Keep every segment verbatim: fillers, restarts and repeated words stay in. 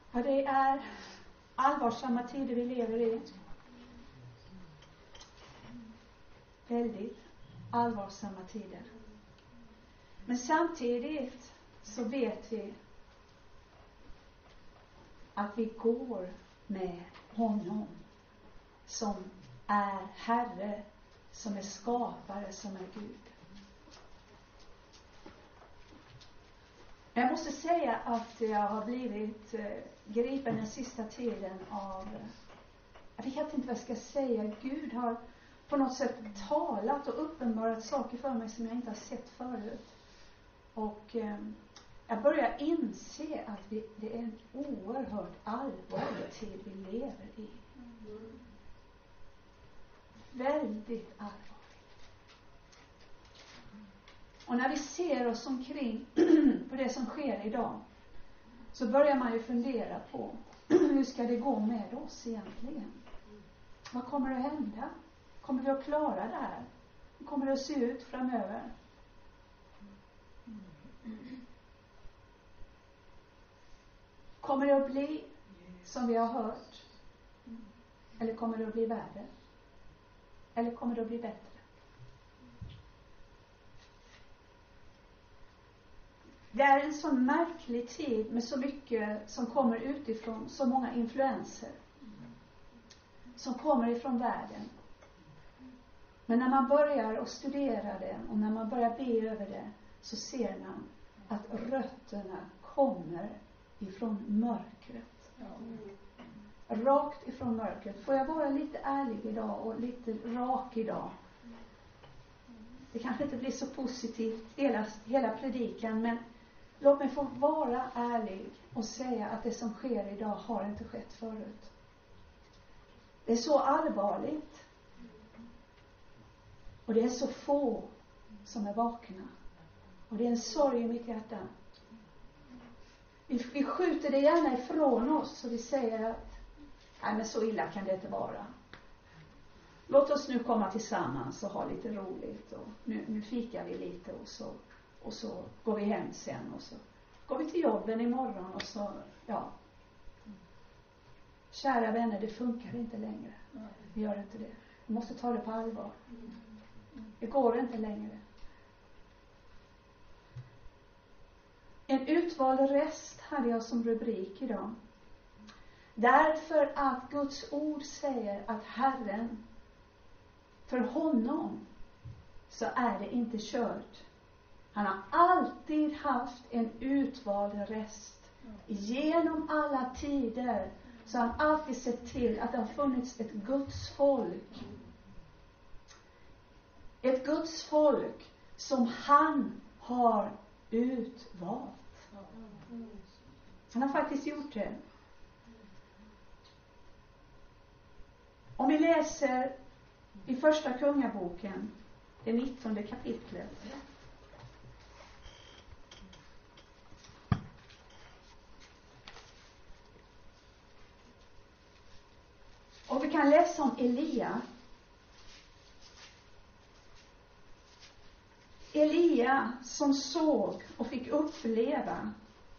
Ja, det är allvarsamma tider vi lever i. Väldigt allvarsamma tider. Men samtidigt så vet vi att vi går med honom som är Herre, som är skapare, som är Gud. Jag måste säga att jag har blivit gripen den sista tiden av, jag vet inte vad jag ska säga, Gud har på något sätt talat och uppenbarat saker för mig som jag inte har sett förut. Och eh, jag börjar inse att vi, det är en oerhört allvarlig tid vi lever i. Mm. Väldigt allvarligt. Och när vi ser oss omkring på det som sker idag, så börjar man ju fundera på hur ska det gå med oss egentligen? Vad kommer att hända? Kommer vi att klara det här? Hur kommer det att se ut framöver? Kommer det att bli som vi har hört? Eller kommer det att bli värre? Eller kommer det att bli bättre? Det är en så märklig tid med så mycket som kommer utifrån, så många influenser som kommer ifrån världen. Men när man börjar att studera det och när man börjar be över det, så ser man att rötterna kommer ifrån mörkret. Rakt ifrån mörkret. Får jag vara lite ärlig idag och lite rak idag? Det kanske inte blir så positivt hela, hela predikan, men låt mig få vara ärlig och säga att det som sker idag har inte skett förut. Det är så allvarligt. Och det är så få som är vakna. Och det är en sorg i mitt hjärta. Vi, vi skjuter det gärna ifrån oss och vi säger att nej, men så illa kan det inte vara. Låt oss nu komma tillsammans och ha lite roligt. Och nu, nu fikar vi lite och så, och så går vi hem sen. Och så går vi till jobben imorgon och så, ja. Kära vänner, det funkar inte längre. Vi gör inte det. Vi måste ta det på allvar. Det går inte längre. En utvald rest hade jag som rubrik idag. Därför att Guds ord säger att Herren, för honom så är det inte kört. Han har alltid haft en utvald rest. Genom alla tider så har han alltid sett till att det har funnits ett Guds folk. Ett Guds folk som han har utvalt. Han har faktiskt gjort det. Om vi läser i första kungaboken, det nittonde kapitlet. Och vi kan läsa om Elia. Elia som såg och fick uppleva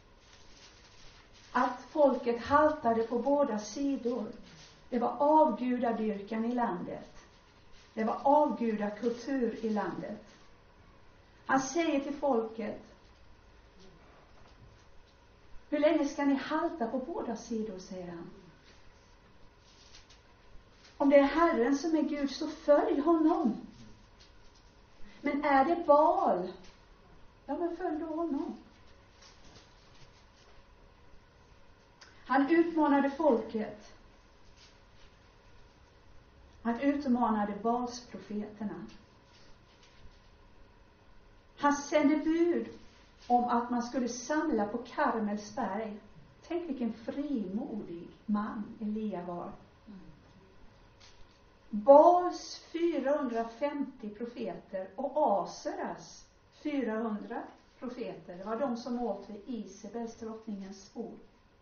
att folket haltade på båda sidor. Det var avgudadyrkan i landet. Det var avgudakultur i landet. Han säger till folket: hur länge ska ni halta på båda sidor, säger han. Om det är Herren som är Gud, så följ honom. Men är det Baal, ja men följ då honom. Han utmanade folket. Han utmanade Baals-profeterna. Han sände bud om att man skulle samla på Karmelsberg. Tänk vilken frimodig man Elia var. Baals fyrahundrafemtio profeter och Aseras fyrahundra profeter. Det var de som åt vid Isabels drottningens bord.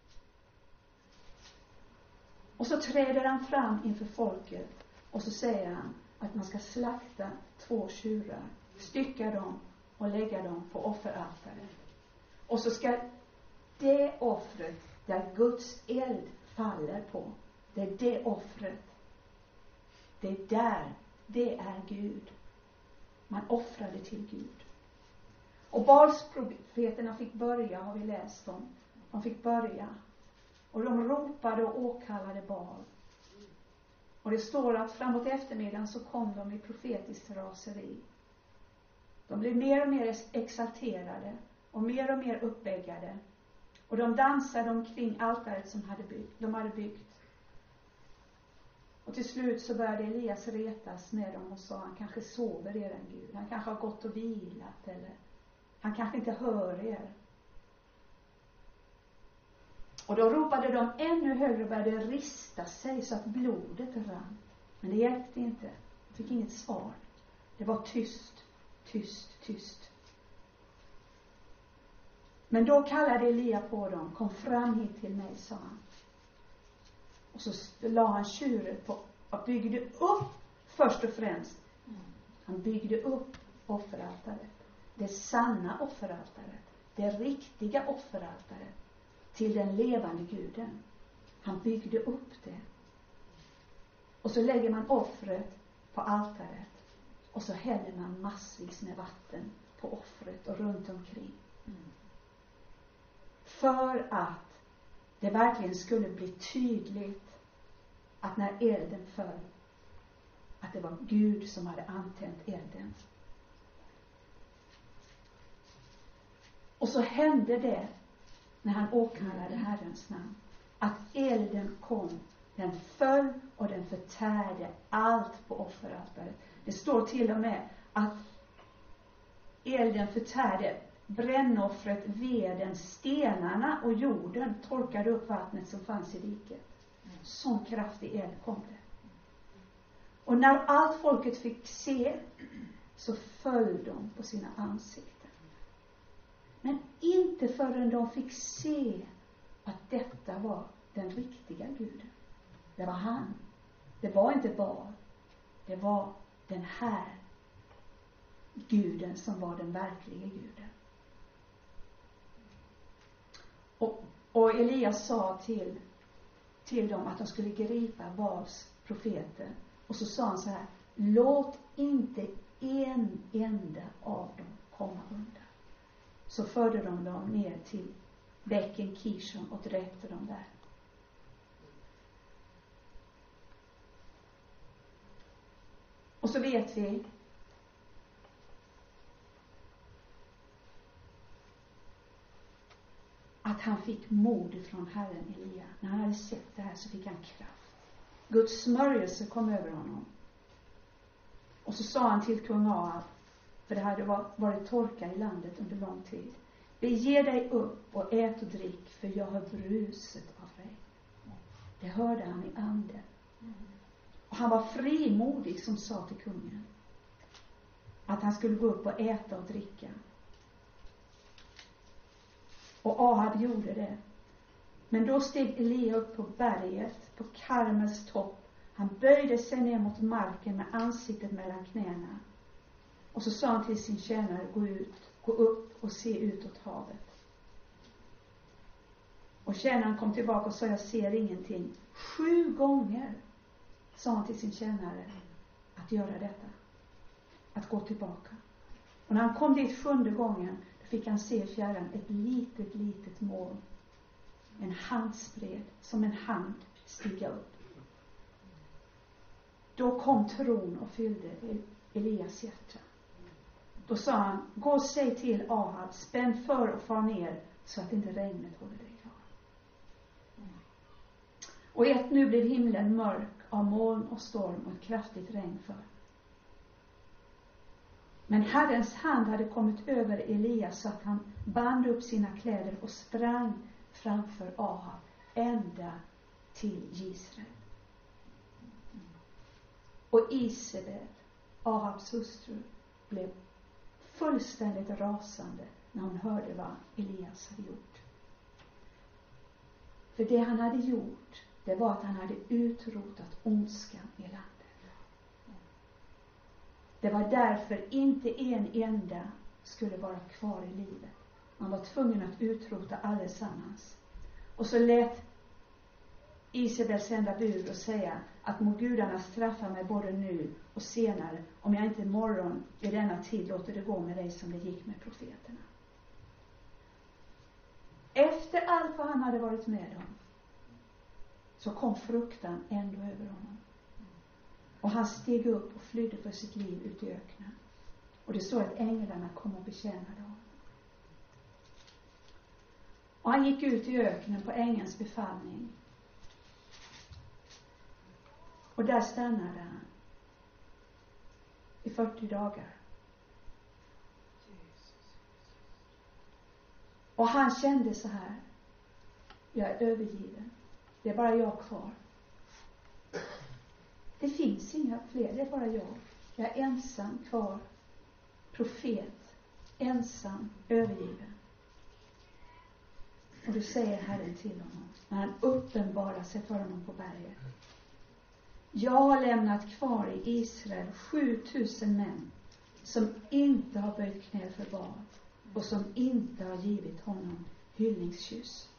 Och så träder han fram inför folket och så säger han att man ska slakta två tjurar, stycka dem och lägga dem på offeraltaret. Och så ska det offret där Guds eld faller på. Det är det offret. Det är där, det är Gud. Man offrade till Gud. Och Baalsprofeterna fick börja, har vi läst om. De fick börja. Och de ropade och åkallade Baal. Och det står att framåt eftermiddagen så kom de i profetiskt raseri. De blev mer och mer exalterade och mer och mer uppeggade. Och de dansade omkring altaret som hade byggt, de hade byggt. Och till slut så började Elias retas med dem och sa, han kanske sover redan Gud. Han kanske har gått och vilat, eller han kanske inte hör er. Och då ropade de ännu högre och började rista sig så att blodet rann. Men det hjälpte inte. De fick inget svar. Det var tyst, tyst, tyst. Men då kallade Elia på dem. Kom fram hit till mig, sa han. Och så la han tjuret på och byggde upp först och främst. Han byggde upp offeraltaret. Det sanna offeraltaret. Det riktiga offeraltaret. Till den levande guden. Han byggde upp det. Och så lägger man offret på altaret. Och så häller man massvis med vatten på offret och runt omkring. Mm. För att det verkligen skulle bli tydligt att när elden föll, att det var Gud som hade antänt elden. Och så hände det när han åkallade Herrens namn, att elden kom, den föll och den förtärde allt på offeraltaret. Det står till och med att elden förtärde brännoffret, veden, stenarna och jorden, torkade upp vattnet som fanns i riket. Sån kraftig eld kom det. Och när allt folket fick se, så föll de på sina ansikten. Men inte förrän de fick se att detta var den riktiga guden. Det var han. Det var inte Baal. Det var den här guden som var den verkliga guden. Och, och Elias sa till, till dem att de skulle gripa Baals profeter. Och så sa han så här: låt inte en enda av dem komma undan. Så förde de dem ner till bäcken Kishon och dräpte dem där. Och så vet vi att han fick mod från Herren Elia. När han hade sett det här så fick han kraft. Guds smörjelse kom över honom. Och så sa han till kung Ahab, för det hade varit torka i landet under lång tid: bege dig upp och ät och drick, för jag har bruset av dig. Det hörde han i anden. Och han var frimodig som sa till kungen att han skulle gå upp och äta och dricka. Och Ahab gjorde det. Men då steg Elia upp på berget, på Karmels topp. Han böjde sig ner mot marken med ansiktet mellan knäna. Och så sa han till sin tjänare: gå ut, gå upp och se utåt havet. Och tjänaren kom tillbaka och sa: jag ser ingenting. Sju gånger sa han till sin tjänare att göra detta. Att gå tillbaka. Och när han kom dit sjunde gången, då fick han se i fjärran ett litet, litet moln. En handspred, som en hand, stiga upp. Då kom tron och fyllde Elias hjärta. Då sa han: gå och säg till Ahab, spänn för och far ner, så att inte regnet håller dig kvar. Och ett nu blev himlen mörk av moln och storm och ett kraftigt regn för. Men Herrens hand hade kommit över Elias så att han band upp sina kläder och sprang framför Ahab ända till Israel. Och Isabel, Ahabs hustru, blev fullständigt rasande när hon hörde vad Elias hade gjort. För det han hade gjort, det var att han hade utrotat ondskan i landet. Det var därför inte en enda skulle vara kvar i livet. Man var tvungen att utrota allesammans. Och så lät Isabel sända bud och säga att må gudarna straffa mig både nu och senare om jag inte imorgon i denna tid låter det gå med dig som det gick med profeterna. Efter allt vad han hade varit med om så kom fruktan ändå över honom. Och han steg upp och flydde för sitt liv ut i öknen. Och det står att änglarna kom och betjänade honom. Och han gick ut i öknen på ängelns befallning. Och där stannade han i fyrtio dagar. Och han kände så här: jag är övergiven. Det är bara jag kvar. Det finns inga fler, det är bara jag. Jag är ensam kvar. Profet, ensam, övergiven. Och då säger Herren till honom, när han uppenbarar sig för honom på berget: jag har lämnat kvar i Israel sjutusen män som inte har böjt knä för Baal och som inte har givit honom hyllningskyss.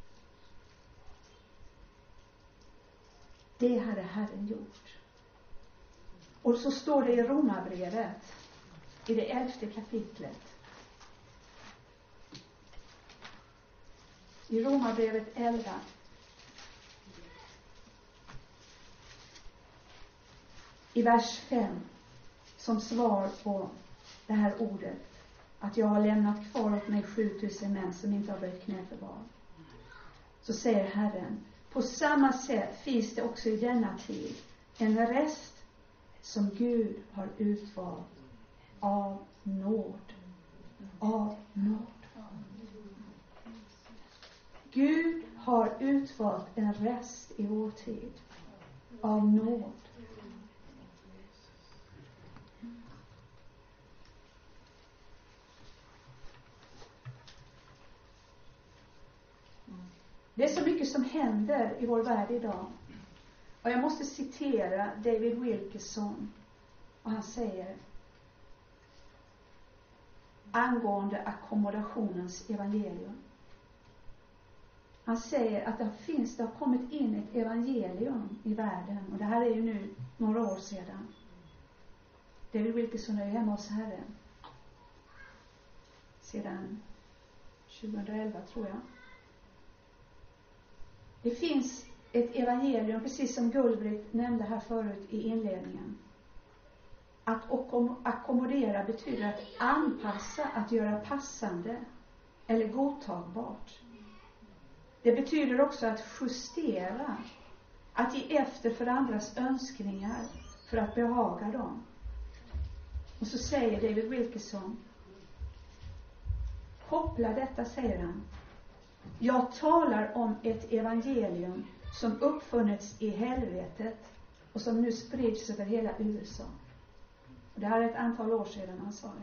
Det hade Herren gjort. Och så står det i Romarbrevet i det elfte kapitlet. I Romarbrevet elva. I vers fem, som svar på det här ordet, att jag har lämnat kvar åt mig sjutusen män som inte har böjt knä för Baal. Så säger Herren: på samma sätt finns det också i denna tid en rest som Gud har utvalt av nåd. Av nåd. Gud har utvalt en rest i vår tid av nåd. Det är så mycket som händer i vår värld idag. Och jag måste citera David Wilkerson. Och han säger angående ackommodationens evangelium. Han säger att det finns, det har kommit in ett evangelium i världen. Och det här är ju nu några år sedan. David Wilkerson är ju hemma hos Herren sedan tjugoelva, tror jag. Det finns ett evangelium, precis som Gullbritt nämnde här förut i inledningen. Att ackommodera betyder att anpassa, att göra passande eller godtagbart. Det betyder också att justera, att ge efter för andras önskningar för att behaga dem. Och så säger David Wilkerson, koppla detta, säger han. Jag talar om ett evangelium som uppfunnits i helvetet och som nu sprids över hela U S A. Och det här är ett antal år sedan han sa det.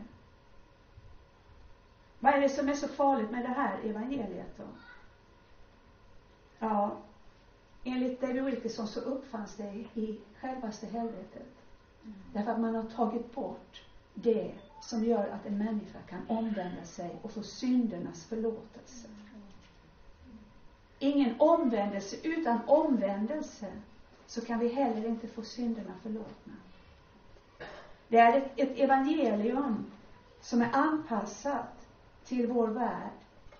Vad är det som är så farligt med det här evangeliet då? Ja, enligt David Wilkerson så uppfanns det i självaste helvetet. Mm. Därför att man har tagit bort det som gör att en människa kan omvända sig och få syndernas förlåtelse. Ingen omvändelse utan omvändelse, så kan vi heller inte få synderna förlåtna. Det är ett, ett evangelium som är anpassat till vår värld.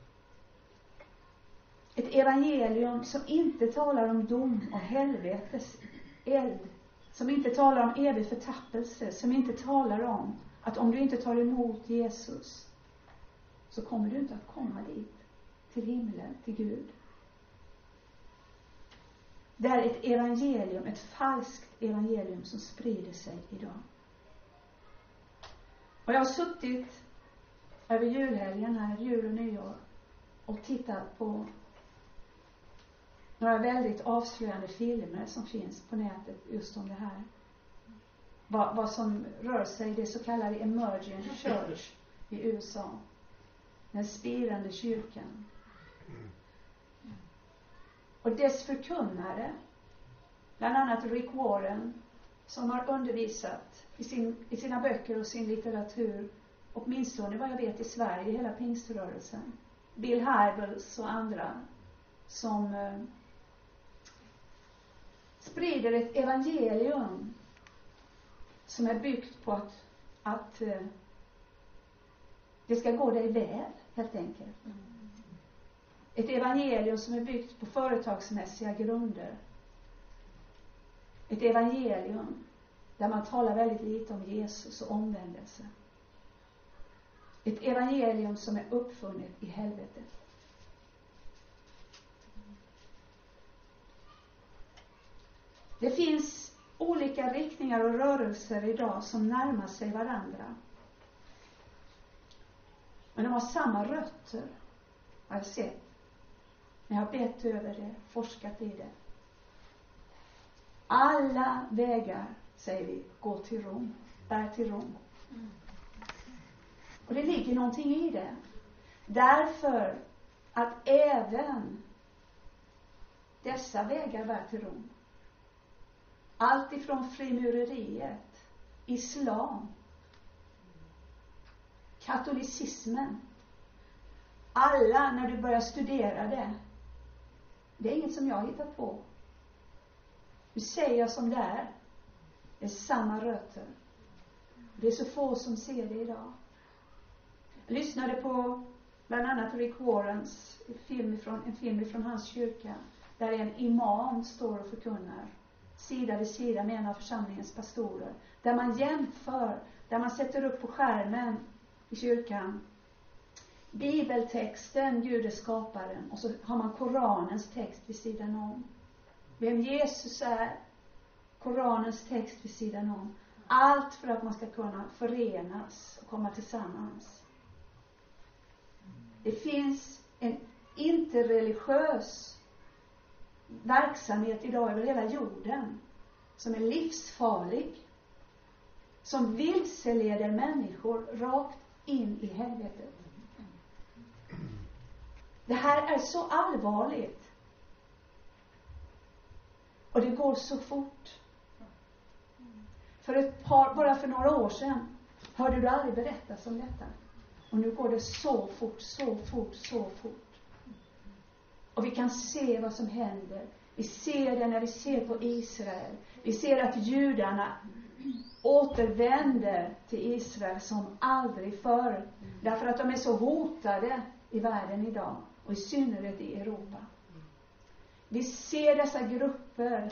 Ett evangelium som inte talar om dom och helvetes eld. Som inte talar om evig förtappelse. Som inte talar om att om du inte tar emot Jesus så kommer du inte att komma dit. Till himlen, till Gud. Det är ett evangelium, ett falskt evangelium som sprider sig idag. Och jag har suttit över julhelgen här, jul och nyår, och tittat på några väldigt avslöjande filmer som finns på nätet just om det här. Vad, vad som rör sig, det så kallade emerging church i U S A. Den spirande kyrkan. Och dess förkunnare, bland annat Rick Warren, som har undervisat i, sin, i sina böcker och sin litteratur, åtminstone vad jag vet i Sverige, hela pingströrelsen. Bill Hybels och andra som eh, sprider ett evangelium som är byggt på att, att eh, det ska gå dig väl, helt enkelt. Ett evangelium som är byggt på företagsmässiga grunder. Ett evangelium där man talar väldigt lite om Jesus och omvändelse. Ett evangelium som är uppfunnet i helvetet. Det finns olika riktningar och rörelser idag som närmar sig varandra. Men de har samma rötter, har jag sett. Men jag har bett över det, forskat i det. Alla vägar, säger vi, går till Rom, bär till Rom. Och det ligger någonting i det. Därför att även dessa vägar bär till Rom. Allt ifrån frimureriet, islam, katolicismen. Alla, när du börjar studera det, det är inget som jag hittar på. Nu säger jag som det är. Det är samma rötter. Det är så få som ser det idag. Jag lyssnade på bland annat Rick Warrens film från, en film från hans kyrka. Där en imam står och förkunnar. Sida vid sida med en av församlingens pastorer. Där man jämför. Där man sätter upp på skärmen i kyrkan bibeltexten, Gud är skaparen. Och så har man Koranens text vid sidan om. Vem Jesus är. Koranens text vid sidan om. Allt för att man ska kunna förenas och komma tillsammans. Det finns en interreligiös verksamhet idag över hela jorden som är livsfarlig, som vilseleder människor rakt in i helvetet. Det här är så allvarligt, och det går så fort. För ett par, bara för några år sedan hörde du aldrig berättas om detta. Och nu går det så fort, så fort, så fort. Och vi kan se vad som händer. Vi ser det när vi ser på Israel. Vi ser att judarna återvänder till Israel som aldrig förr. Därför att de är så hotade i världen idag. Och i synnerhet i Europa. Vi ser dessa grupper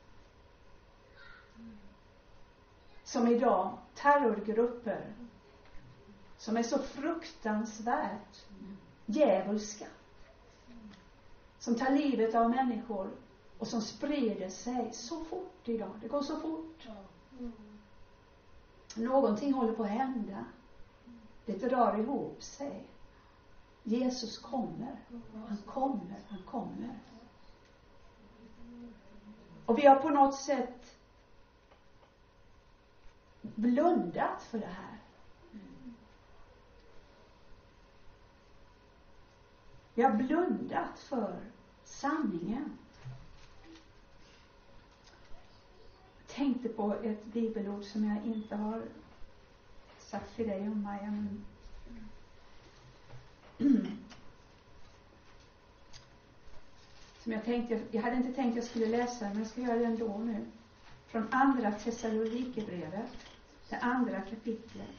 som idag, terrorgrupper, som är så fruktansvärt djävulska, som tar livet av människor och som sprider sig så fort idag. Det går så fort. Någonting håller på att hända. Det drar ihop sig. Jesus kommer. Han kommer. Han kommer. Och vi har på något sätt blundat för det här. Vi har blundat för sanningen. Jag tänkte på ett bibelord som jag inte har sagt för dig om Maja. Men som jag tänkte, jag hade inte tänkt jag skulle läsa, men jag ska göra det ändå nu. Från andra Thessalonikerbrevet, det andra kapitlet.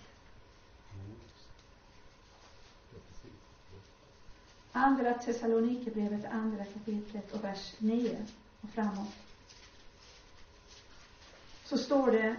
Andra Thessalonikerbrevet, andra kapitlet och vers nio och framåt. Så står det: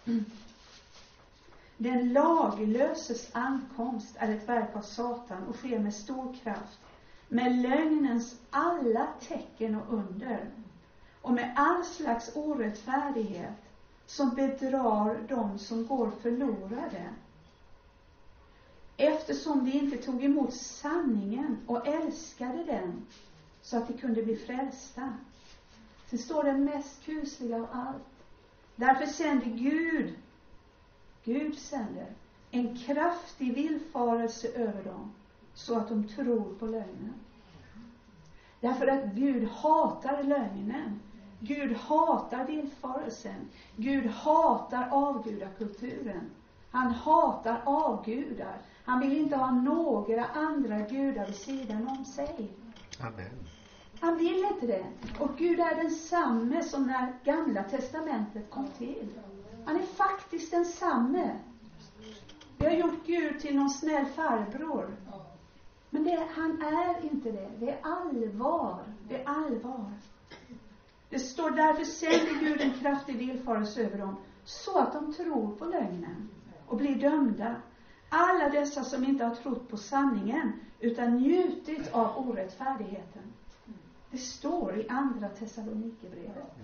den laglöses ankomst är ett verk av Satan och sker med stor kraft, med lögnens alla tecken och under, och med all slags orättfärdighet som bedrar dem som går förlorade. Eftersom de inte tog emot sanningen och älskade den så att de kunde bli frälsta. Sen står det mest kusliga av allt. Därför sänder Gud, Gud sänder en kraftig villfarelse över dem så att de tror på lögnen. Därför att Gud hatar lögnen. Gud hatar villfarelsen. Gud hatar avgudakulturen. Han hatar avgudar. Han vill inte ha några andra gudar vid sidan om sig. Amen. Han vill inte det. Och Gud är densamme som när Gamla testamentet kom till. Han är faktiskt densamme. Vi har gjort Gud till någon snäll farbror. Men det, han är inte det. Det är allvar. Det är allvar. Det står därför sänder Gud en kraftig villfarelse över dem, så att de tror på lögnen och blir dömda. Alla dessa som inte har trott på sanningen utan njutit av orättfärdigheten. Det står i andra Thessalonikerbrevet.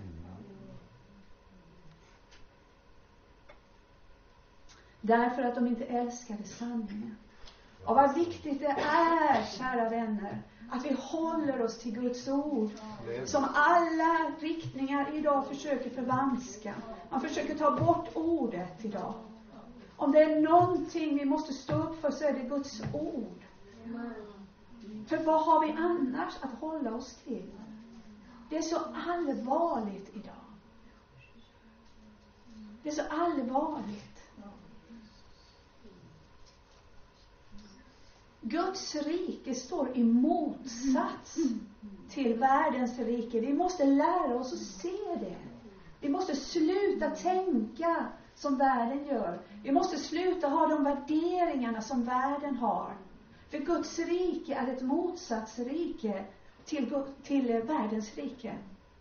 Därför att de inte älskade sanningen. Och vad viktigt det är, kära vänner, att vi håller oss till Guds ord. Som alla riktningar idag försöker förvanska. Man försöker ta bort ordet idag. Om det är någonting vi måste stå upp för, så är det Guds ord. För vad har vi annars att hålla oss till? Det är så allvarligt idag. Det är så allvarligt. Guds rike står i motsats till världens rike. Vi måste lära oss att se det. Vi måste sluta tänka som världen gör. Vi måste sluta ha de värderingarna som världen har. För Guds rike är ett motsatsrike till, till världens rike.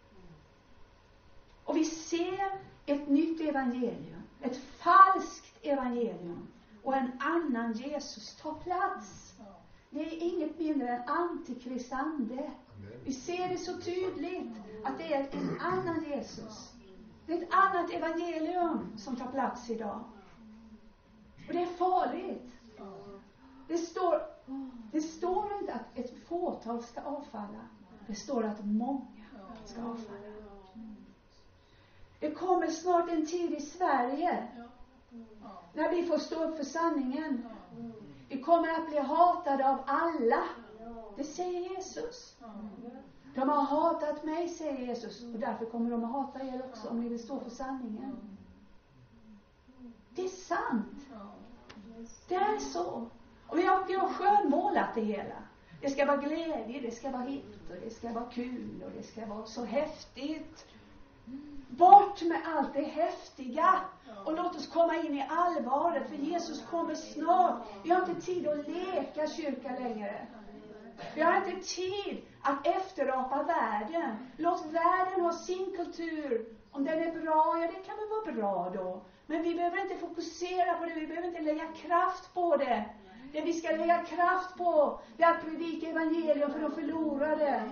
Och vi ser ett nytt evangelium. Ett falskt evangelium. Och en annan Jesus tar plats. Det är inget mindre än antikristande. Vi ser det så tydligt att det är en annan Jesus. Det är ett annat evangelium som tar plats idag. Och det är farligt. Det står, det står inte att ett fåtal ska avfalla. Det står att många ska avfalla. Det kommer snart en tid i Sverige när vi får stå upp för sanningen. Vi kommer att bli hatade av alla. Det säger Jesus. De har hatat mig, säger Jesus. Och därför kommer de att hata er också om ni vill stå för sanningen. Det är sant. Det är så. Och vi har, vi har skönmålat det hela. Det ska vara glädje, det ska vara hit och det ska vara kul och det ska vara så häftigt. Bort med allt det häftiga och låt oss komma in i allvaret, för Jesus kommer snart. Vi har inte tid att leka kyrka längre. Vi har inte tid att efterapa världen. Låt världen ha sin kultur. Om den är bra, ja det kan väl vara bra då. Men vi behöver inte fokusera på det, vi behöver inte lägga kraft på det. Det vi ska lägga kraft på, det är att predika evangelium för de förlorade.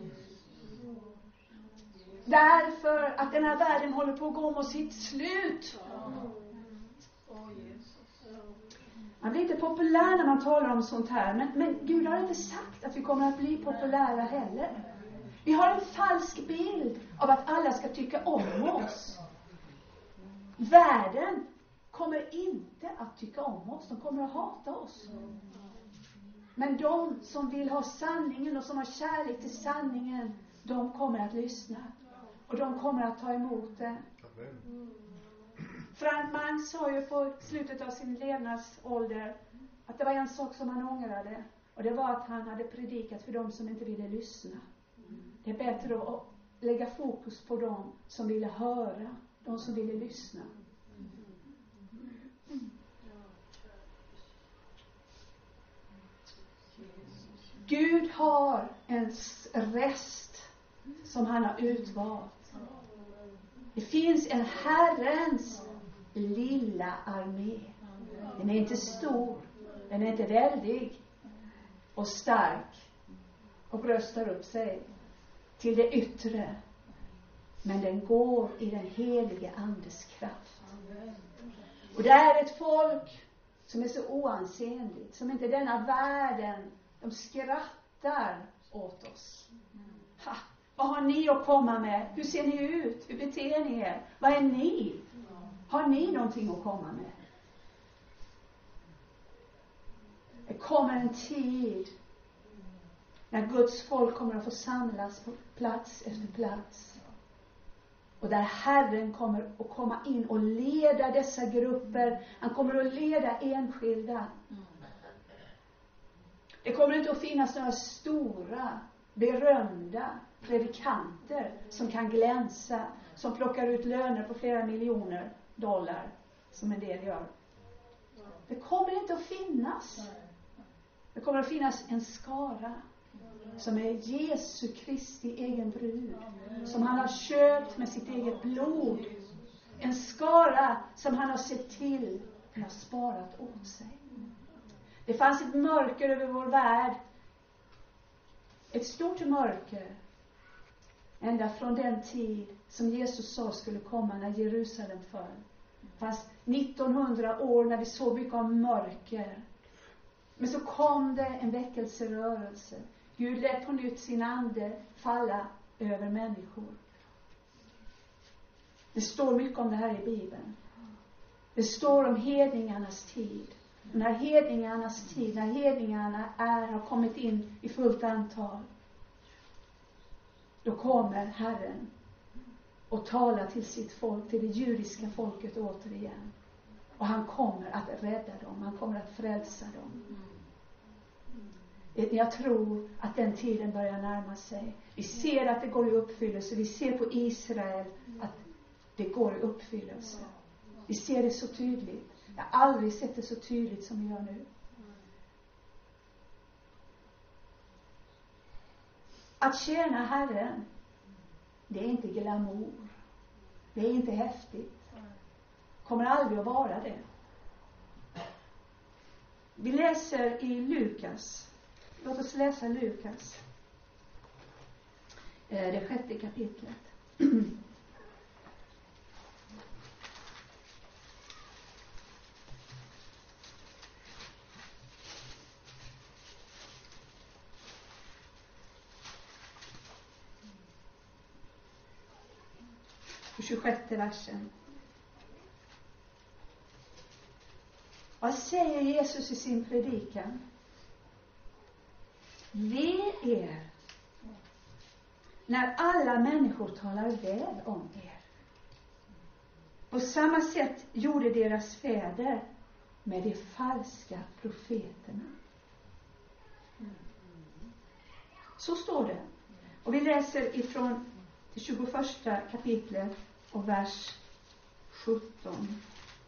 Därför att den här världen håller på att gå mot sitt slut. Man blir inte populär när man talar om sånt här. Men, men Gud har inte sagt att vi kommer att bli populära heller. Vi har en falsk bild av att alla ska tycka om oss. Världen kommer inte att tycka om oss. De kommer att hata oss. Men de som vill ha sanningen och som har kärlek till sanningen, de kommer att lyssna. Och de kommer att ta emot det. Frank Mann sa ju på slutet av sin levnadsålder att det var en sak som han ångrade. Och det var att han hade predikat för dem som inte ville lyssna. Det är bättre att lägga fokus på dem som ville höra. De som ville lyssna. Gud har en rest som han har utvalt. Det finns en Herrens lilla armé. Den är inte stor. Den är inte väldig och stark och bröstar upp sig till det yttre. Men den går i den helige andes kraft. Och det är ett folk som är så oansenligt. Som inte denna världen, de skrattar åt oss. Ha, vad har ni att komma med? Hur ser ni ut? Hur beter ni er? Vad är ni? Har ni någonting att komma med? Det kommer en tid när Guds folk kommer att få samlas på plats efter plats. Och där Herren kommer att komma in och leda dessa grupper. Han kommer att leda enskilda. Det kommer inte att finnas några stora berömda predikanter som kan glänsa, som plockar ut löner på flera miljoner dollar, som en del gör. Det kommer inte att finnas. Det kommer att finnas en skara som är Jesu Kristi egen brud, som han har köpt med sitt eget blod. En skara som han har sett till och har sparat åt sig. Det fanns ett mörker över vår värld. Ett stort mörker. Ända från den tid som Jesus sa skulle komma när Jerusalem föll. Det fanns nittonhundra år när vi såg mycket av mörker. Men så kom det en väckelserörelse. Gud lät på nytt sin ande falla över människor. Det står mycket om det här i Bibeln. Det står om hedningarnas tid. När hedningarnas tid, när hedningarna är, har kommit in i fullt antal, då kommer Herren och talar till sitt folk, till det judiska folket återigen. Och han kommer att rädda dem, han kommer att frälsa dem. Jag tror att den tiden börjar närma sig. Vi ser att det går i uppfyllelse. Vi ser på Israel att det går i uppfyllelse. Vi ser det så tydligt. Jag har aldrig sett det så tydligt som vi gör nu. Att tjäna Herren, det är inte glamour. Det är inte häftigt. Kommer aldrig att vara det. Vi läser i Lukas. Låt oss läsa Lukas. Det sjätte kapitlet. tjugosjätte versen. Vad säger Jesus i sin predikan? Ve er när alla människor talar väl om er. På samma sätt gjorde deras fäder med de falska profeterna. Så står det. Och vi läser ifrån det tjugoförsta kapitlet och vers sjutton.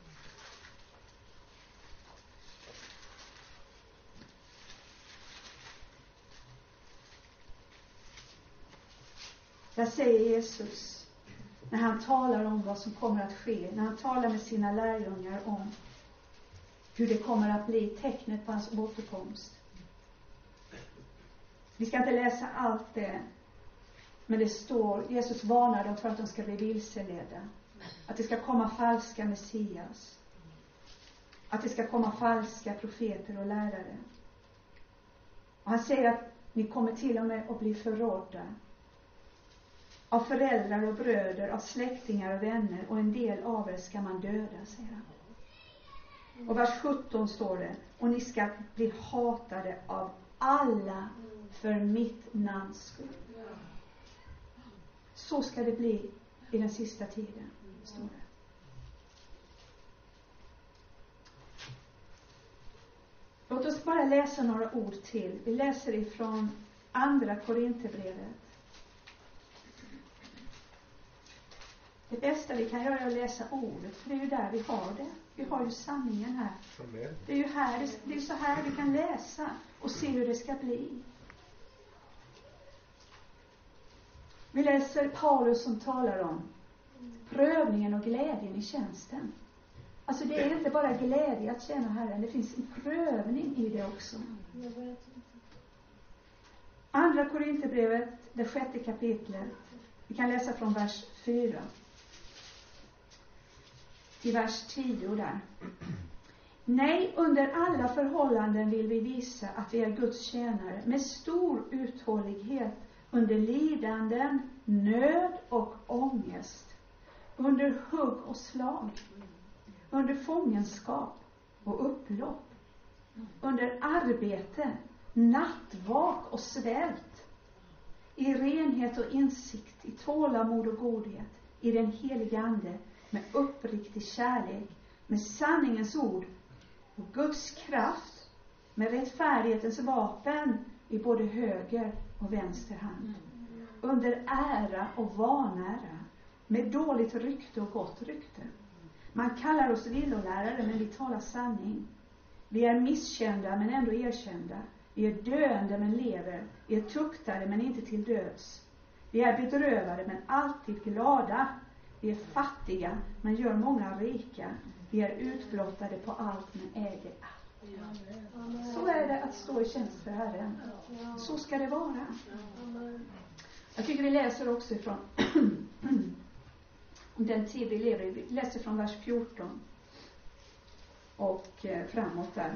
Där säger Jesus, när han talar om vad som kommer att ske, när han talar med sina lärjungar om hur det kommer att bli tecknet på hans återkomst. Vi ska inte läsa allt det, men det står, Jesus varnar dem för att de ska bli vilseledda. Att det ska komma falska messias. Att det ska komma falska profeter och lärare. Och han säger att ni kommer till och med att bli förrådda. Av föräldrar och bröder, av släktingar och vänner, och en del av er ska man döda, säger han. Och vers sjutton står det, och ni ska bli hatade av alla för mitt namns skull. Så ska det bli i den sista tiden, står det. Låt oss bara läsa några ord till. Vi läser ifrån andra Korinthierbrevet. Det bästa vi kan göra är att läsa ordet, för det är ju där vi har det. Vi har ju sanningen här. Det är ju här, det är så här vi kan läsa och se hur det ska bli. Vi läser Paulus som talar om prövningen och glädjen i tjänsten. Alltså det är inte bara glädje att tjäna Herren, det finns en prövning i det också. Andra Korinthierbrevet, det sjätte kapitlet. Vi kan läsa från vers fyra. I vers tio där. Nej, under alla förhållanden vill vi visa att vi är Guds tjänare med stor uthållighet under lidanden, nöd och ångest, under hugg och slag, under fångenskap och upplopp, under arbete, nattvak och svält, i renhet och insikt, i tålamod och godhet, i den heliga ande, med uppriktig kärlek, med sanningens ord och Guds kraft, med rättfärdighetens vapen i både höger och vänster hand. Under ära och vanära. Med dåligt rykte och gott rykte. Man kallar oss villolärare, men vi talar sanning. Vi är misskända men ändå erkända. Vi är döende men lever. Vi är tuktade men inte till döds. Vi är bedrövade men alltid glada. Vi är fattiga men gör många rika. Vi är utblottade på allt men äger allt. Så är det att stå i tjänst för Herren. Så ska det vara. Jag tycker vi läser också ifrån den tid vi lever i. Vi läser från vers fjorton och framåt där.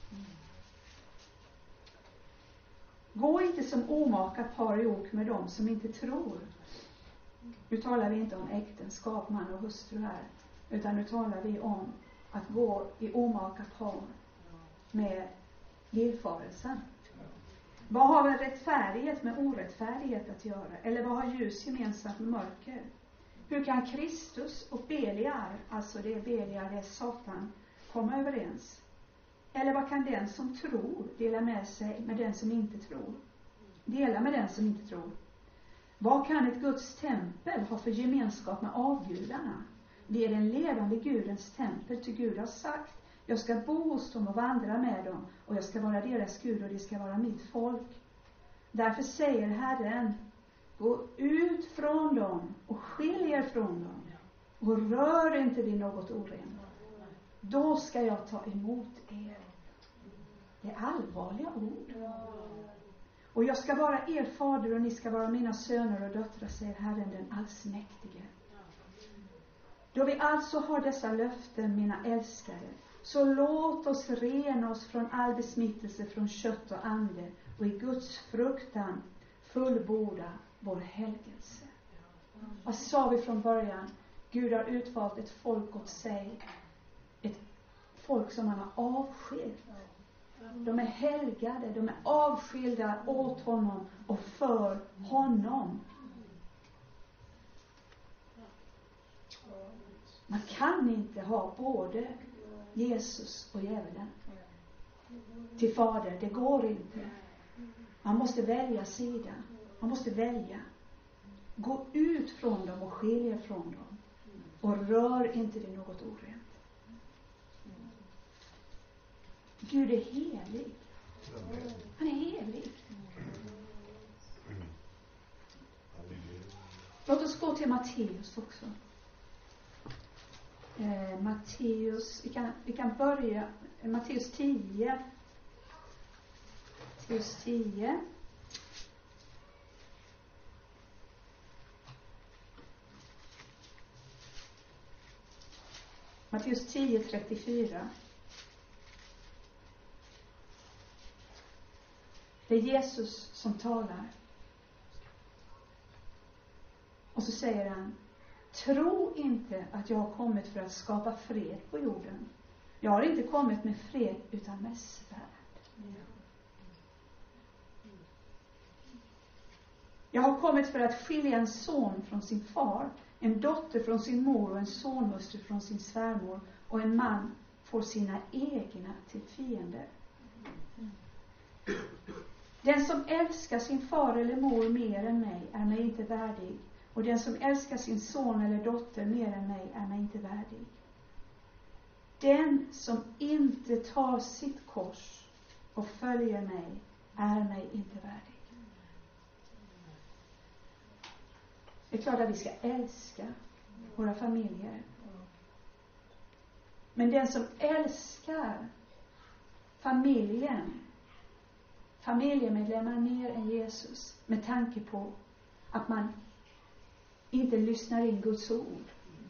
Gå inte som omaka par i ok med dem som inte tror. Nu talar vi inte om äktenskap, man och hustru här. Utan nu talar vi om att gå i omaka par med villfarelsen. Vad har väl rättfärdighet med orättfärdighet att göra? Eller vad har ljus gemensamt med mörker? Hur kan Kristus och Beliar, alltså det är Beliar, det är Satan, komma överens? Eller vad kan den som tror dela med sig med den som inte tror? Dela med den som inte tror. Vad kan ett Guds tempel ha för gemenskap med avgudarna? Det är den levande Gudens tempel, till Gud har sagt: jag ska bo hos dem och vandra med dem, och jag ska vara deras Gud och det ska vara mitt folk. Därför säger Herren: gå ut från dem och skilj er från dem och rör inte vid något orent. Då ska jag ta emot er. Det är allvarliga ord. Och jag ska vara er fader och ni ska vara mina söner och döttrar, säger Herren den allsmäktige. Då vi alltså har dessa löften, mina älskade, så låt oss rena oss från all besmittelse från kött och ande och i Guds fruktan fullborda vår helgelse. Vad sa vi från början? Gud har utvalt ett folk åt sig. Ett folk som han har avskilt. De är helgade, de är avskilda åt honom och för honom. Man kan inte ha både Jesus och djävulen till fader. Det går inte. Man måste välja sida. Man måste välja. Gå ut från dem och skilja från dem. Och rör inte det något orent. Gud är helig. Han är helig. Låt oss gå till Matteus också. Eh, Matteus, vi kan, vi kan börja Matteus tio. Matteus tio. Matteus tio trettiofyra. Det är Jesus som talar. Och så säger han: tro inte att jag har kommit för att skapa fred på jorden. Jag har inte kommit med fred utan med svärd. Jag har kommit för att skilja en son från sin far, en dotter från sin mor och en sonhustru från sin svärmor, och en man får sina egna till fiender. Den som älskar sin far eller mor mer än mig är mig inte värdig, och den som älskar sin son eller dotter mer än mig är mig inte värdig. Den som inte tar sitt kors och följer mig är mig inte värdig. Det är klart att vi ska älska våra familjer. Men den som älskar familjen, familjemedlemmar mer än Jesus, med tanke på att man inte lyssnar in Guds ord.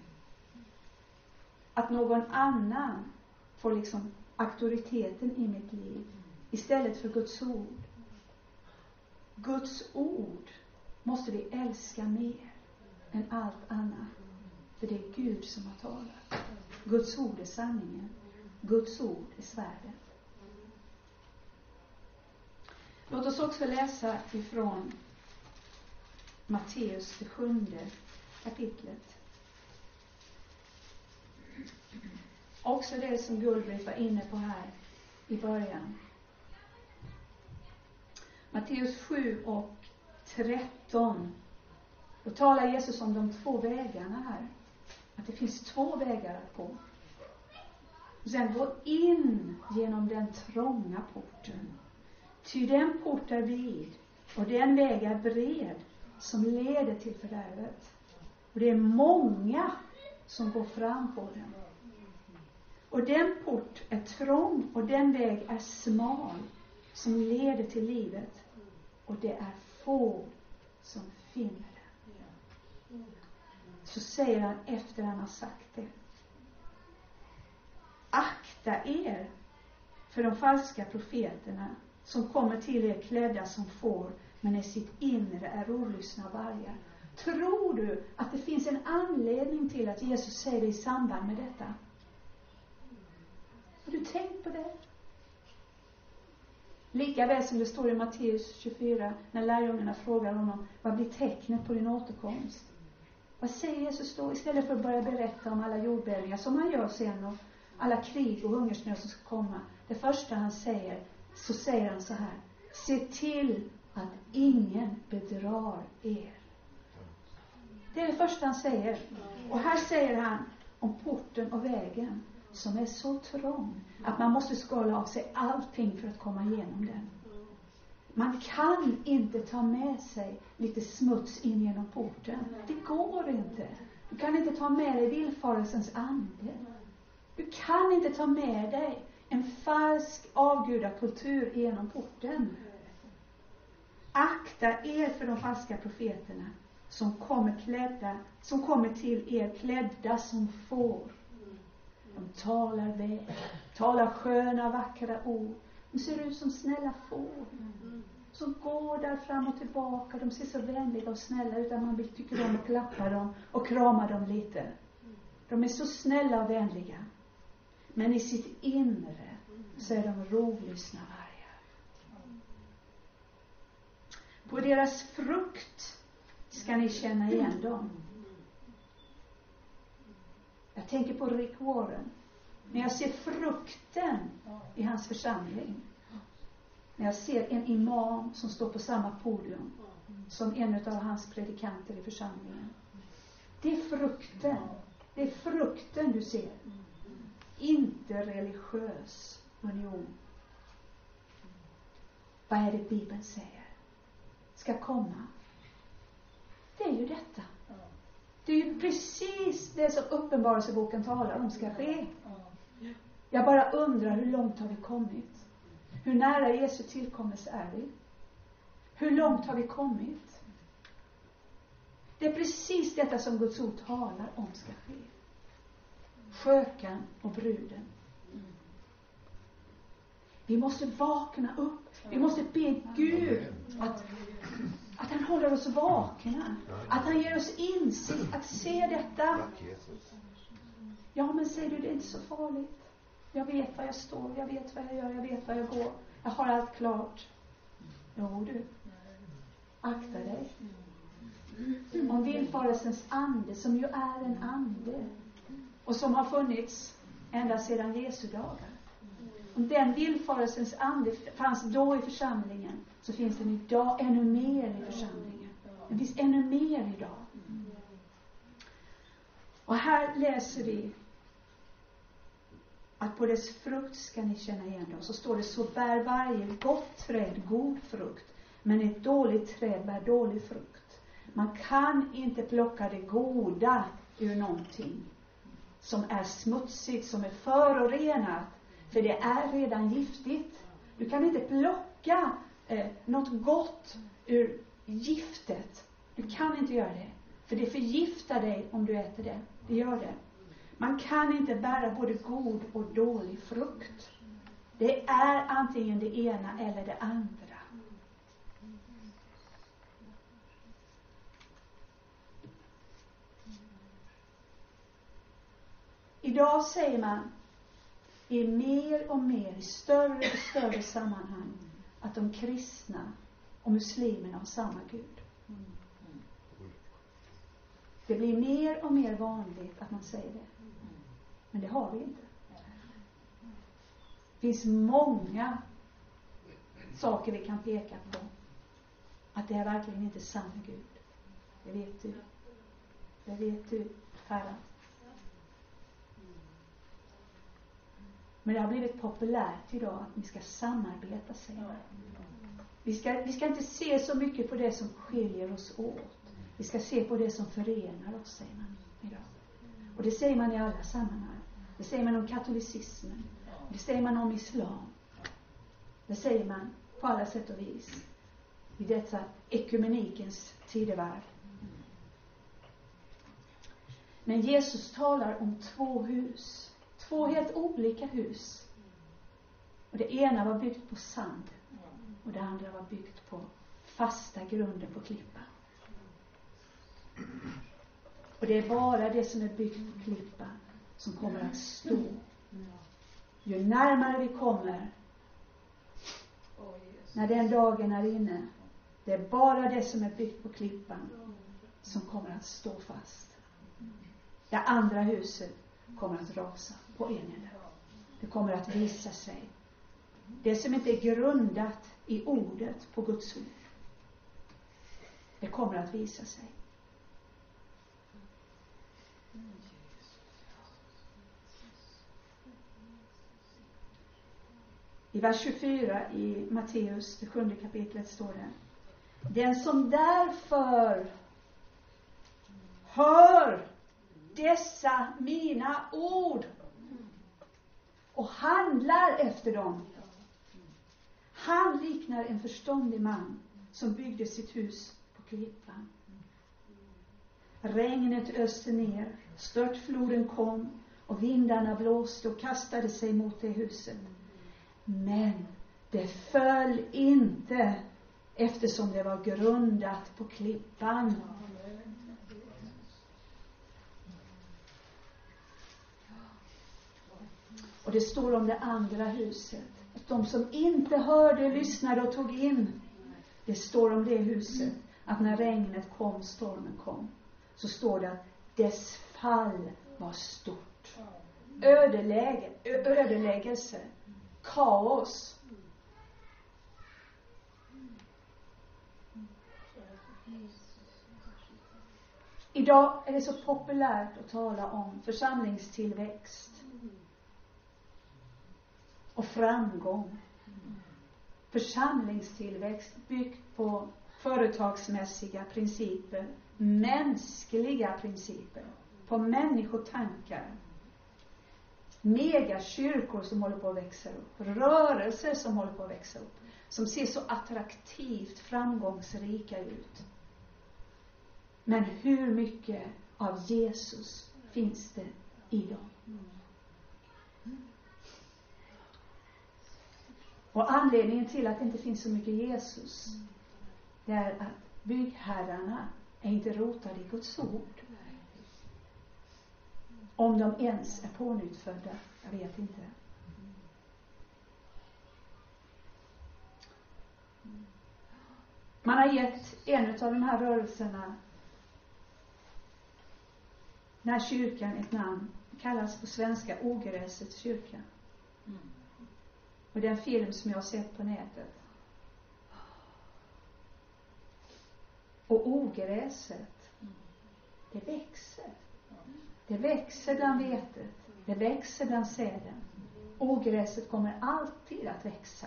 Att någon annan får liksom auktoriteten i mitt liv istället för Guds ord. Guds ord måste vi älska mer än allt annat. För det är Gud som har talat. Guds ord är sanningen. Guds ord är svärdet. Låt oss också läsa ifrån Matteus, det sjunde kapitlet. Också det som Gullbritt var inne på här i början. Matteus sju och tretton. Då talar Jesus om de två vägarna här. Att det finns två vägar att gå. Och sen gå in genom den trånga porten. Ty den port är vid och den väg är bred som leder till fördärvet. Och det är många som går fram på den. Och den port är trång och den väg är smal som leder till livet. Och det är få som finner den. Så säger han efter han har sagt det. Akta er för de falska profeterna som kommer till er klädda som får, men i sitt inre är olystna vargar. Tror du att det finns en anledning till att Jesus säger det i samband med detta? Har du tänkt på det? Lika väl som det står i Matteus tjugofyra när lärjungarna frågar honom, vad blir tecknet på din återkomst? Vad säger Jesus då? Istället för att börja berätta om alla jordbävningar som han gör sen och alla krig och hungersnöd som ska komma. Det första han säger, så säger han så här: se till att ingen bedrar er. Det är det första han säger. Och här säger han om porten och vägen som är så trång att man måste skala av sig allting för att komma igenom den. Man kan inte ta med sig lite smuts in genom porten. Det går inte. Du kan inte ta med dig villfarelsens ande. Du kan inte ta med dig en falsk avgudakultur genom porten. Akta er för de falska profeterna som kommer klädda, som kommer till er klädda som får. De talar väl, talar sköna, vackra ord. De ser ut som snälla får. Som går där fram och tillbaka. De ser så vänliga och snälla ut att man vill tycka om att klappa dem och krama dem lite. De är så snälla och vänliga. Men i sitt inre så är de rovlystna vargar. På deras frukt ska ni känna igen dem. Jag tänker på Rick Warren. När jag ser frukten i hans församling. När jag ser en imam som står på samma podium som en av hans predikanter i församlingen. Det är frukten. Det är frukten du ser. Inte religiös union. Vad är det Bibeln säger ska komma? Det är ju detta. Det är ju precis det som Uppenbarelseboken talar om ska ske. Jag bara undrar, hur långt har vi kommit? Hur nära Jesu tillkommelse är vi? Hur långt har vi kommit? Det är precis detta som Guds ord talar om ska ske. Skökan och bruden. Vi måste vakna upp. Vi måste be Gud att, att han håller oss vakna. Att han ger oss insikt att se detta. Ja, men säger du, det är inte så farligt. Jag vet var jag står, jag vet vad jag gör, jag vet var jag går. Jag har allt klart. Jo du, akta dig. Om villfarelsens ande, som ju är en ande och som har funnits ända sedan Jesu dagar. Om den villfarelsens ande fanns då i församlingen, så finns den idag ännu mer i församlingen. Det finns ännu mer idag. Och här läser vi att på dess frukt ska ni känna igen dem. Så står det, så bär varje gott träd god frukt, men ett dåligt träd bär dålig frukt. Man kan inte plocka det goda ur någonting som är smutsigt, som är förorenat, för det är redan giftigt. Du kan inte plocka eh, något gott ur giftet. Du kan inte göra det, för det förgiftar dig om du äter det. Det gör det. Man kan inte bära både god och dålig frukt. Det är antingen det ena eller det andra. Idag säger man i mer och mer, i större och större sammanhang, att de kristna och muslimerna har samma Gud. Det blir mer och mer vanligt att man säger det. Men det har vi inte. Det finns många saker vi kan peka på. att det är verkligen inte samma Gud. Det vet du. Det vet du, Herre. Men det har blivit populärt idag att vi ska samarbeta, säger man. Vi ska, vi ska inte se så mycket på det som skiljer oss åt. Vi ska se på det som förenar oss, säger man idag. Och det säger man i alla sammanhang. Det säger man om katolicismen. Det säger man om islam. Det säger man på alla sätt och vis i detta ekumenikens tidevarv. Men Jesus talar om två hus. Två helt olika hus. Och det ena var byggt på sand. Och det andra var byggt på fasta grunder på klippan. Och det är bara det som är byggt på klippan som kommer att stå. Ju närmare vi kommer, när den dagen är inne, det är bara det som är byggt på klippan som kommer att stå fast. Det andra huset kommer att rasa på en enda. Det kommer att visa sig. Det som inte är grundat i ordet på Guds ord, det kommer att visa sig. I vers tjugofyra i Matteus, det sjunde kapitlet, står det: den som därför hör dessa mina ord och handlar efter dem, han liknar en förståndig man som byggde sitt hus på klippan. Regnet öste ner, störtfloden kom och vindarna blåste och kastade sig mot det huset. Men det föll inte, eftersom det var grundat på klippan. Och det står om det andra huset, att de som inte hörde, lyssnade och tog in, det står om det huset, att när regnet kom, stormen kom, så står det att dess fall var stort. Ödeläge, ödeläggelse, kaos. Idag är det så populärt att tala om församlingstillväxt och framgång. Församlingstillväxt byggt på företagsmässiga principer, mänskliga principer, på människotankar. Megakyrkor som håller på att växa upp, rörelser som håller på att växa upp, som ser så attraktivt framgångsrika ut. Men hur mycket av Jesus finns det i dem? Och anledningen till att det inte finns så mycket Jesus, det är att byggherrarna är inte rotade i Guds ord. Om de ens är pånyttfödda, jag vet inte. Man har gett en av de här rörelserna, den här kyrkan, ett namn. Det kallas på svenska Ogräsets kyrka. Och det är en film som jag har sett på nätet. Och ogräset, det växer. Det växer bland vetet. Det växer bland säden. Ogräset kommer alltid att växa.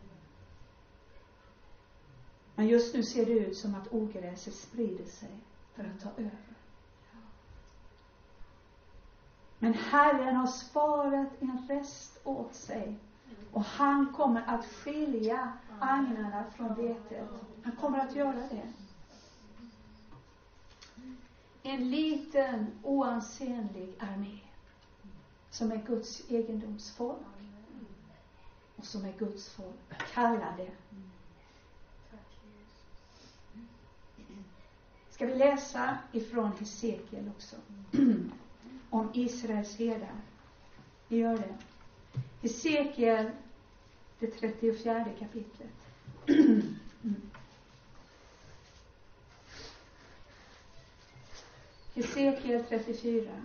Men just nu ser det ut som att ogräset sprider sig för att ta över. Men Herren har sparat en rest åt sig. Och han kommer att skilja agnarna från vetet. Han kommer att göra det. En liten oansenlig armé som är Guds egendomsfolk och som är Guds folk kallade. Ska vi läsa ifrån Hesekiel också om Israels herdar? Vi gör det. Hesekiel, det trettiofjärde kapitlet. Hesekiel trettiofyra.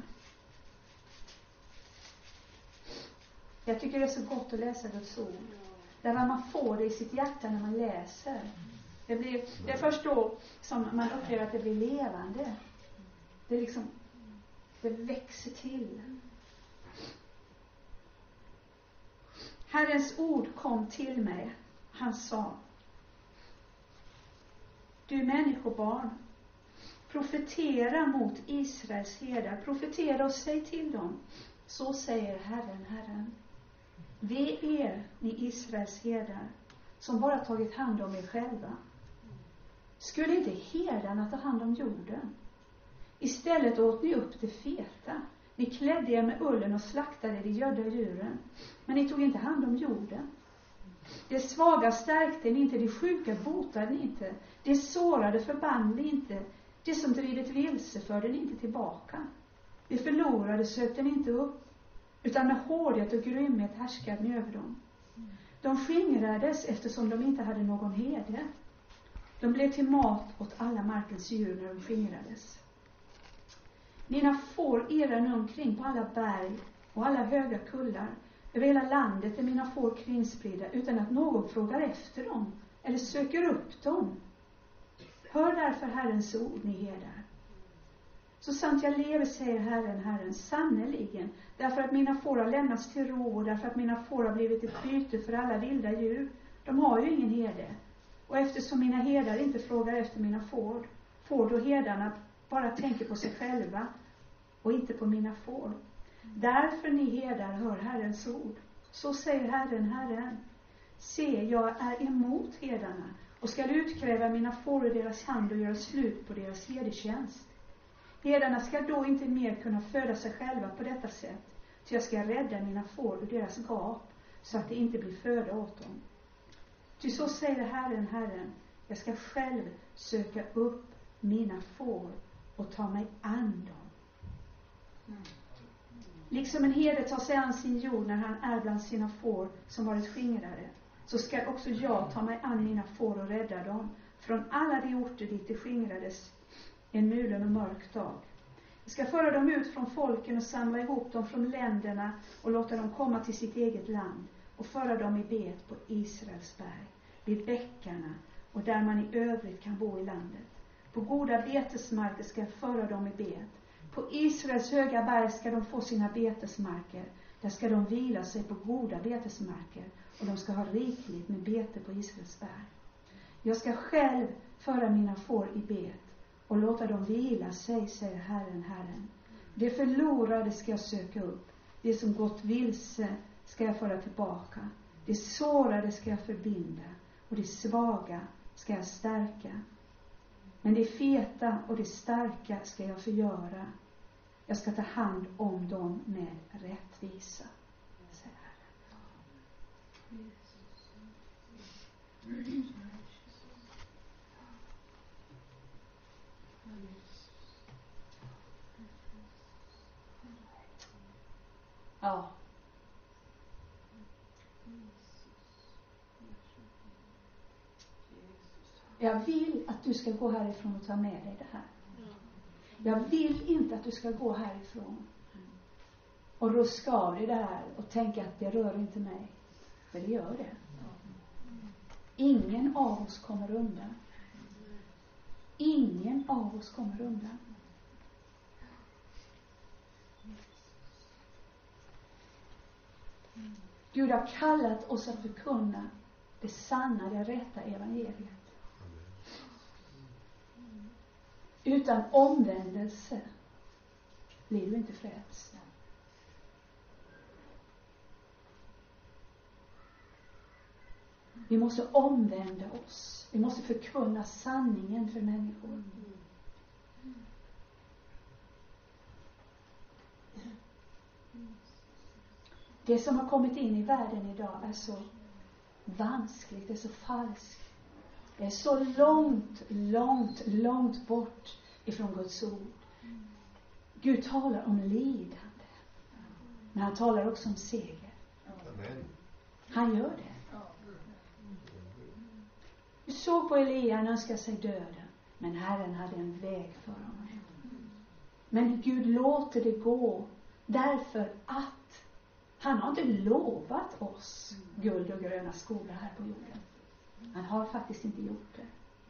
Jag tycker det är så gott att läsa Guds ord. Där man får det i sitt hjärta när man läser. Det, blir, det är först då som man upplever att det blir levande. Det liksom, det växer till. Herrens ord kom till mig. Han sa: du människobarn, profetera mot Israels herdar. Profetera och säg till dem: så säger Herren, Herren. Ve er, ni Israels herdar, som bara tagit hand om er själva. Skulle inte herdarna ta hand om jorden? Istället åt ni upp det feta. Ni klädde er med ullen och slaktade de gödda djuren. Men ni tog inte hand om jorden. De svaga stärkte ni inte, de sjuka botade ni inte, de sårade förband ni inte, de som drivit vilse förde ni inte tillbaka. De förlorade sökte ni inte upp, utan med hårdhet och grymhet härskade ni över dem. De skingrades eftersom de inte hade någon herde. De blev till mat åt alla markens djur när de skingrades. Mina får irrar nu omkring på alla berg och alla höga kullar. Över hela landet är mina får kringspridda utan att någon frågar efter dem eller söker upp dem. Hör därför Herrens ord, ni herdar. Så sant jag lever, säger Herren, Herren, sannerligen, därför att mina får har lämnats till ro och därför att mina får har blivit ett byte för alla vilda djur. De har ju ingen herde. Och eftersom mina herdar inte frågar efter mina får, får då herdarna bara tänker på sig själva och inte på mina får. Därför, ni herdar, hör Herrens ord. Så säger Herren, Herren: se, jag är emot herdarna och skall utkräva mina får ur deras hand och göra slut på deras herdetjänst. Herdarna ska då inte mer kunna föda sig själva på detta sätt, så jag ska rädda mina får ur deras gap, så att det inte blir föda åt dem. Ty så säger Herren, Herren: jag ska själv söka upp mina får och ta mig an dem. Mm. Liksom en herde tar sig an sin jord när han är bland sina får som varit skingrade, så ska också jag ta mig an mina får och rädda dem från alla de orter dit de skingrades en mulen och mörk dag. Jag ska föra dem ut från folken och samla ihop dem från länderna och låta dem komma till sitt eget land och föra dem i bet på Israels berg, vid bäckarna och där man i övrigt kan bo i landet. På goda betesmarker ska jag föra dem i bet. På Israels höga berg ska de få sina betesmarker. Där ska de vila sig på goda betesmarker och de ska ha rikligt med bete på Israels berg. Jag ska själv föra mina får i bet och låta dem vila sig, säger Herren, Herren. Det förlorade ska jag söka upp. Det som gått vilse ska jag föra tillbaka. Det sårade ska jag förbinda och det svaga ska jag stärka. Men det feta och det starka ska jag förgöra. Jag ska ta hand om dem med rättvisa, säger Herren. Ja. Jag vill att du ska gå härifrån och ta med dig det här. Jag vill inte att du ska gå härifrån och ruska av dig det här och tänka att det rör inte mig. För det gör det. Ingen av oss kommer undan. Ingen av oss kommer undan. Gud har kallat oss att förkunna det sanna, det rätta evangeliet. Utan omvändelse blir du inte frälst. Vi måste omvända oss. Vi måste förkunna sanningen för människor. Det som har kommit in i världen idag är så vanskligt, det är så falskt. Det är så långt, långt, långt bort ifrån Guds ord. Gud talar om lidande. Men han talar också om seger. Amen. Han gör det. Du såg på Elia, han önskade sig döden. Men Herren hade en väg för honom. Men Gud låter det gå. Därför att han har inte lovat oss guld och gröna skogar här på jorden. Han har faktiskt inte gjort det.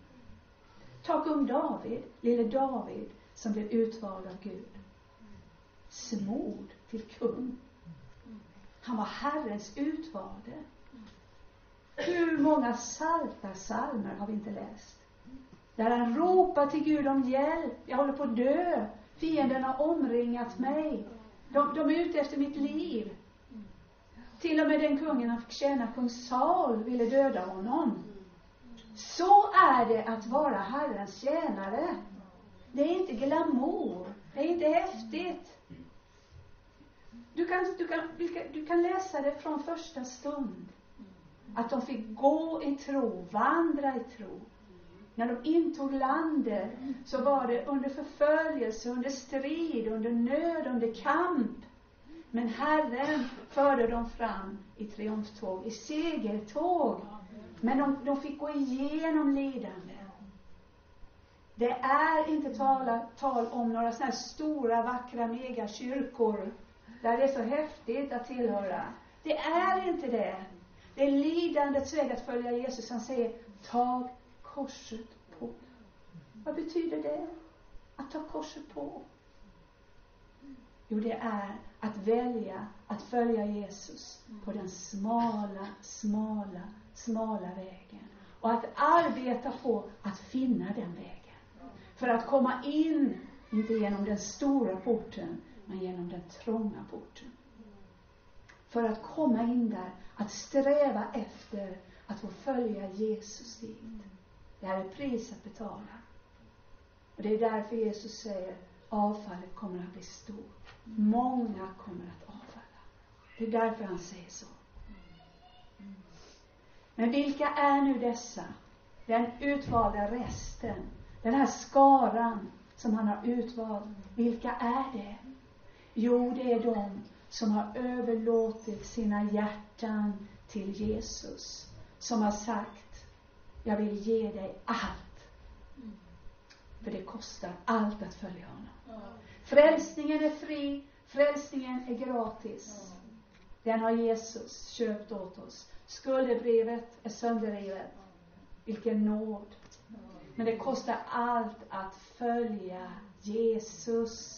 Ta kung David, lille David, som blev utvald av Gud. Smord till kung. Han var Herrens utvalde. Hur många salta psalmer har vi inte läst? Där han ropar till Gud om hjälp. Jag håller på att dö. Fienden har omringat mig. De, de är ute efter mitt liv. Till och med den kungen han fick tjäna, kung Saul, ville döda honom. Så är det att vara Herrens tjänare. Det är inte glamour. Det är inte häftigt. Du kan, du kan, du kan, du kan läsa det från första stund. Att de fick gå i tro, vandra i tro. När de intog landet så var det under förföljelse, under strid, under nöd, under kamp. Men Herren förde dem fram i triumftåg, i segertåg. Men de, de fick gå igenom lidande. Det är inte tala, tal om några sådana här stora, vackra megakyrkor där det är så häftigt att tillhöra. Det är inte det. Det är lidandets väg att följa Jesus. Han säger, ta korset på. Vad betyder det? Att ta korset på? Jo, det är att välja att följa Jesus på den smala, smala, smala vägen. Och att arbeta på att finna den vägen. För att komma in, inte genom den stora porten, men genom den trånga porten. För att komma in där, att sträva efter att få följa Jesus dit. Det här är pris att betala. Och det är därför Jesus säger, avfallet kommer att bli stort. Många kommer att avfalla. Det är därför han säger så. Men vilka är nu dessa? Den utvalda resten. Den här skaran som han har utvalt. Vilka är det? Jo, det är de som har överlåtit sina hjärtan till Jesus. Som har sagt, jag vill ge dig allt. För det kostar allt att följa honom. Frälsningen är fri. Frälsningen är gratis. Den har Jesus köpt åt oss. Skuldebrevet är sönderrivet. Vilken nåd. Men det kostar allt att följa Jesus.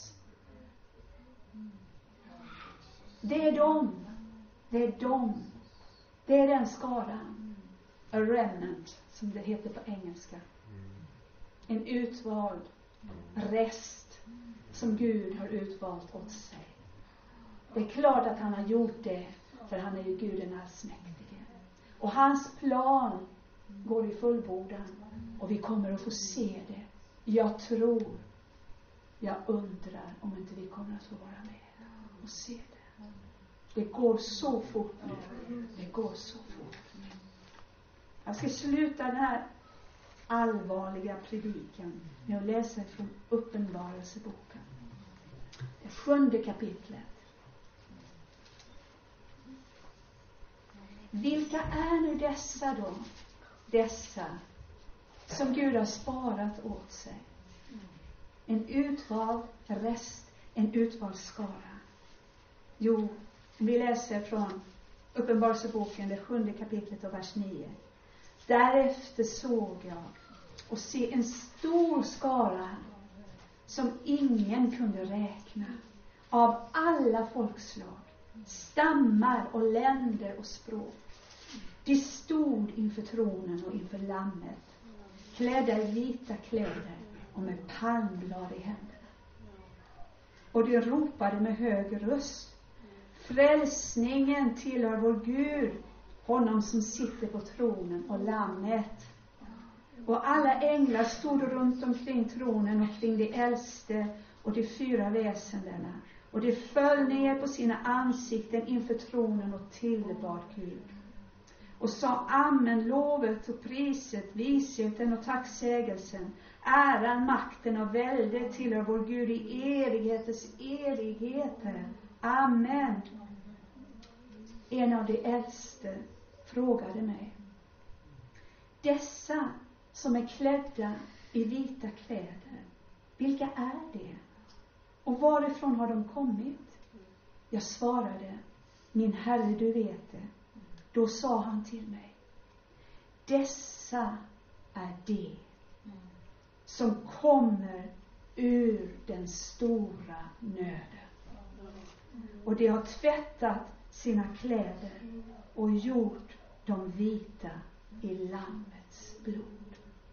Det är dem. Det är dem. Det är den skaran. A remnant, som det heter på engelska. En utvald rest som Gud har utvalt åt sig. Det är klart att han har gjort det, för han är ju Gud den allsmäktige. Och hans plan går i fullbordan. Och vi kommer att få se det. Jag tror, jag undrar om inte vi kommer att få vara med och se det. Det går så fort nu. Det går så fort. Jag ska sluta den här allvarliga predikan med att läsa från Uppenbarelseboken. Det sjunde kapitlet. Vilka är nu dessa då? Dessa som Gud har sparat åt sig. En utvald rest, en utvald skara. Jo, vi läser från Uppenbarelseboken, det sjunde kapitlet och vers nio. Därefter såg jag och se en stor skara som ingen kunde räkna, av alla folkslag, stammar och länder och språk. De stod inför tronen och inför lammet, klädda i vita kläder och med palmblad i händerna. Och de ropade med hög röst, frälsningen tillhör vår Gud, honom som sitter på tronen och lammet. Och alla änglar stod runt omkring tronen och kring de äldste och de fyra väsendena. Och de föll ner på sina ansikten inför tronen och tillbad Gud. Och sa, amen, lovet och priset, visheten och tacksägelsen, äran, makten och väldet tillhör vår Gud i evighetens evigheter. Amen. En av de äldste frågade mig, dessa som är klädda i vita kläder, vilka är det? Och varifrån har de kommit? Jag svarade, min Herre, du vet det. Då sa han till mig, dessa är de som kommer ur den stora nöden. Och de har tvättat sina kläder och gjort dem vita i Lammets blod.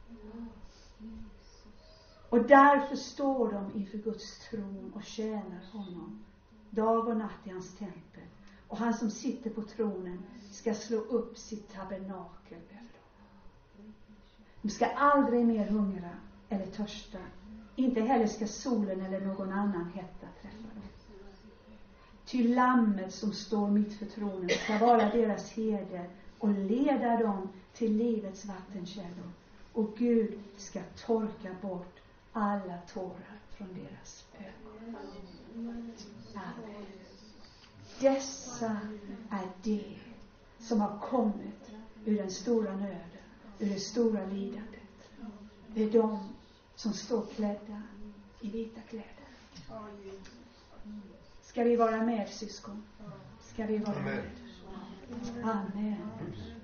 Och därför står de inför Guds tron och tjänar honom dag och natt i hans tempel. Och han som sitter på tronen ska slå upp sitt tabernakel över dem. De ska aldrig mer hungra eller törsta. Inte heller ska solen eller någon annan hetta träffa dem. Ty Lammet som står mitt för tronen ska vara deras herde och leda dem till livets vattenkällor. Och Gud ska torka bort alla tårar från deras ögon. Amen. Dessa är de som har kommit ur den stora nöden, ur det stora lidandet. Det är de som står klädda i vita kläder. Ska vi vara med, syskon? Ska vi vara med? Amen.